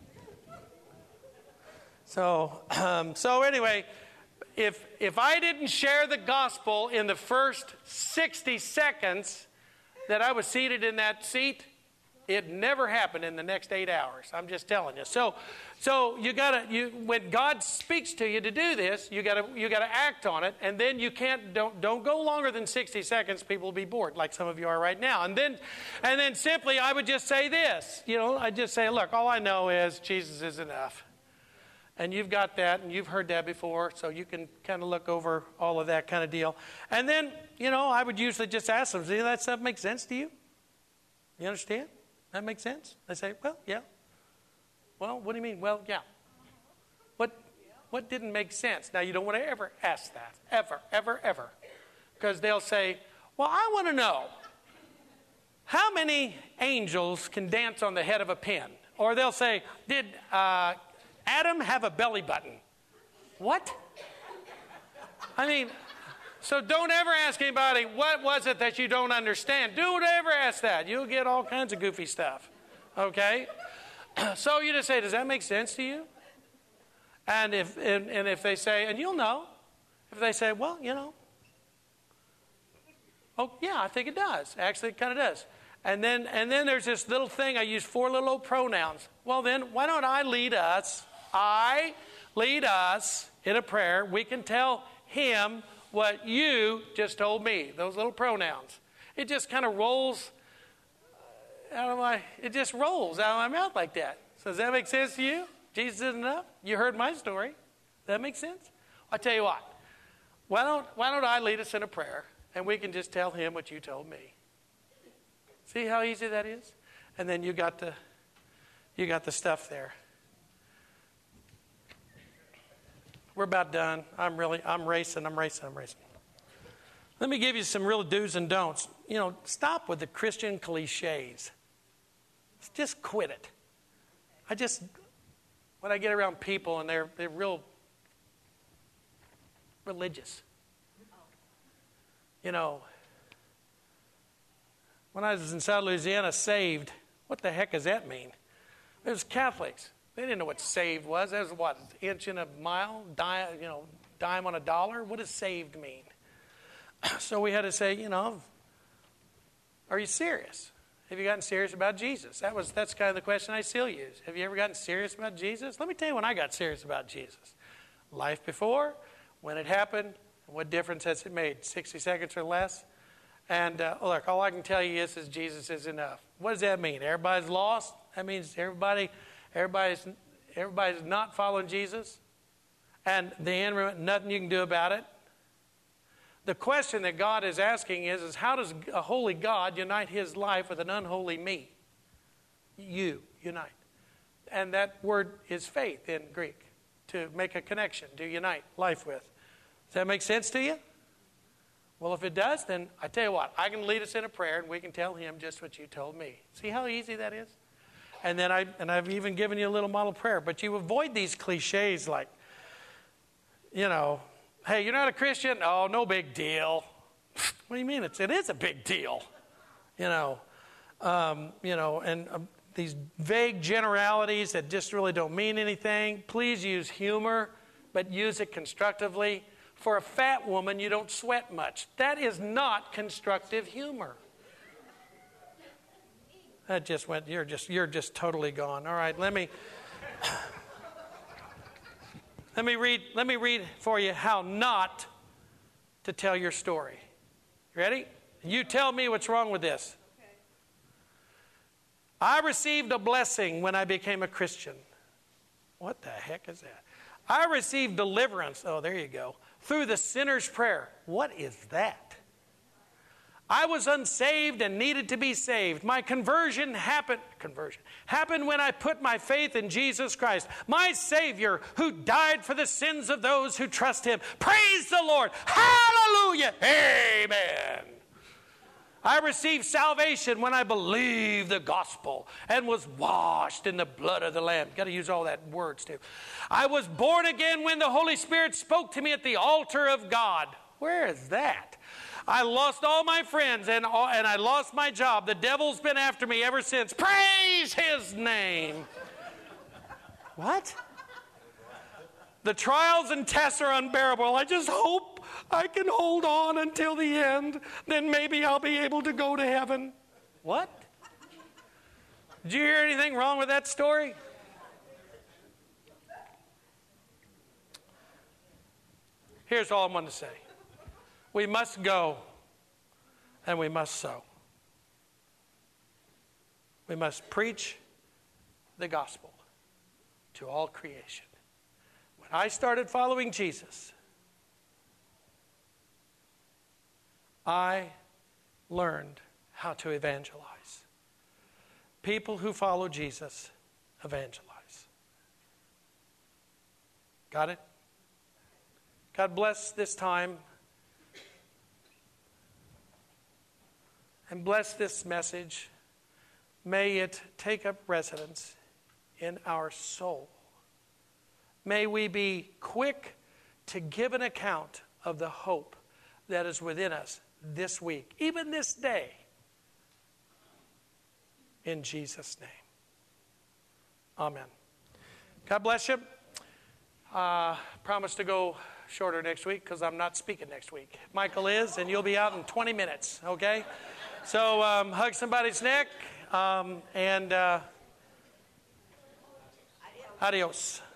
so, um, so anyway, if if I didn't share the gospel in the first sixty seconds that I was seated in that seat, it never happened in the next eight hours. I'm just telling you. So, so you gotta you when God speaks to you to do this, you gotta you gotta act on it, and then you can't don't don't go longer than sixty seconds. People will be bored, like some of you are right now. And then, and then simply, I would just say this. You know, I just say, look, all I know is Jesus is enough, and you've got that, and you've heard that before, so you can kind of look over all of that kind of deal. And then, you know, I would usually just ask them, does that stuff make sense to you? You understand? That makes sense? They say, well, yeah. Well, what do you mean? Well, yeah. What what didn't make sense? Now, you don't want to ever ask that. Ever, ever, ever. Because they'll say, well, I want to know, how many angels can dance on the head of a pin? Or they'll say, did uh, Adam have a belly button? What? I mean, so don't ever ask anybody, what was it that you don't understand? Don't ever ask that. You'll get all kinds of goofy stuff. Okay? So you just say, does that make sense to you? And if and, and if they say, and you'll know, if they say, well, you know, oh, yeah, I think it does. Actually, it kind of does. And then and then there's this little thing, I use four little old pronouns. Well, then, why don't I lead us? I lead us in a prayer. We can tell him what you just told me, those little pronouns. It just kind of rolls out of my, it just rolls out of my mouth like that. So does that make sense to you? Jesus is enough? You heard my story. Does that make sense? I tell you what, why don't, why don't I lead us in a prayer, and we can just tell him what you told me. See how easy that is? And then you got the, you got the stuff there. We're about done. I'm really, I'm racing, I'm racing, I'm racing. Let me give you some real do's and don'ts. You know, stop with the Christian cliches. Just quit it. I just, when I get around people and they're they're real religious. You know, when I was in South Louisiana, saved, what the heck does that mean? It was Catholics. They didn't know what saved was. That was what, inch in a mile, dime, you know, dime on a dollar? What does saved mean? So we had to say, you know, are you serious? Have you gotten serious about Jesus? That was that's kind of the question I still use. Have you ever gotten serious about Jesus? Let me tell you when I got serious about Jesus. Life before, when it happened, and what difference has it made? sixty seconds or less? And uh, look, all I can tell you is, is Jesus is enough. What does that mean? Everybody's lost? That means everybody, everybody's, everybody's not following Jesus? And the end, nothing you can do about it? The question that God is asking is, is how does a holy God unite his life with an unholy me? You unite. And that word is faith in Greek, to make a connection, to unite life with. Does that make sense to you? Well, if it does, then I tell you what, I can lead us in a prayer and we can tell him just what you told me. See how easy that is? And then I and I've even given you a little model prayer. But you avoid these cliches like, you know, hey, you're not a Christian? Oh, no big deal. What do you mean? It's, it is a big deal. You know, um, you know, and um, these vague generalities that just really don't mean anything. Please use humor, but use it constructively. For a fat woman, you don't sweat much. That is not constructive humor. That just went, you're just, you're just totally gone. All right, let me, let me read, let me read for you how not to tell your story. You ready? You tell me what's wrong with this. Okay. I received a blessing when I became a Christian. What the heck is that? I received deliverance. Oh, there you go. Through the sinner's prayer. What is that? I was unsaved and needed to be saved. My conversion happened, conversion happened when I put my faith in Jesus Christ, my Savior, who died for the sins of those who trust him. Praise the Lord. Hallelujah. Amen. I received salvation when I believed the gospel and was washed in the blood of the Lamb. Got to use all that words too. I was born again when the Holy Spirit spoke to me at the altar of God. Where is that? I lost all my friends and, all, and I lost my job. The devil's been after me ever since. Praise his name. What? The trials and tests are unbearable. I just hope I can hold on until the end. Then maybe I'll be able to go to heaven. What? Did you hear anything wrong with that story? Here's all I'm going to say. We must go and we must sow. We must preach the gospel to all creation. When I started following Jesus, I learned how to evangelize. People who follow Jesus evangelize. Got it? God bless this time. And bless this message. May it take up residence in our soul. May we be quick to give an account of the hope that is within us this week, even this day, in Jesus' name. Amen. God bless you. Uh, promise to go shorter next week because I'm not speaking next week. Michael is, and you'll be out in twenty minutes, okay? So um, hug somebody's neck, um, and uh, adios.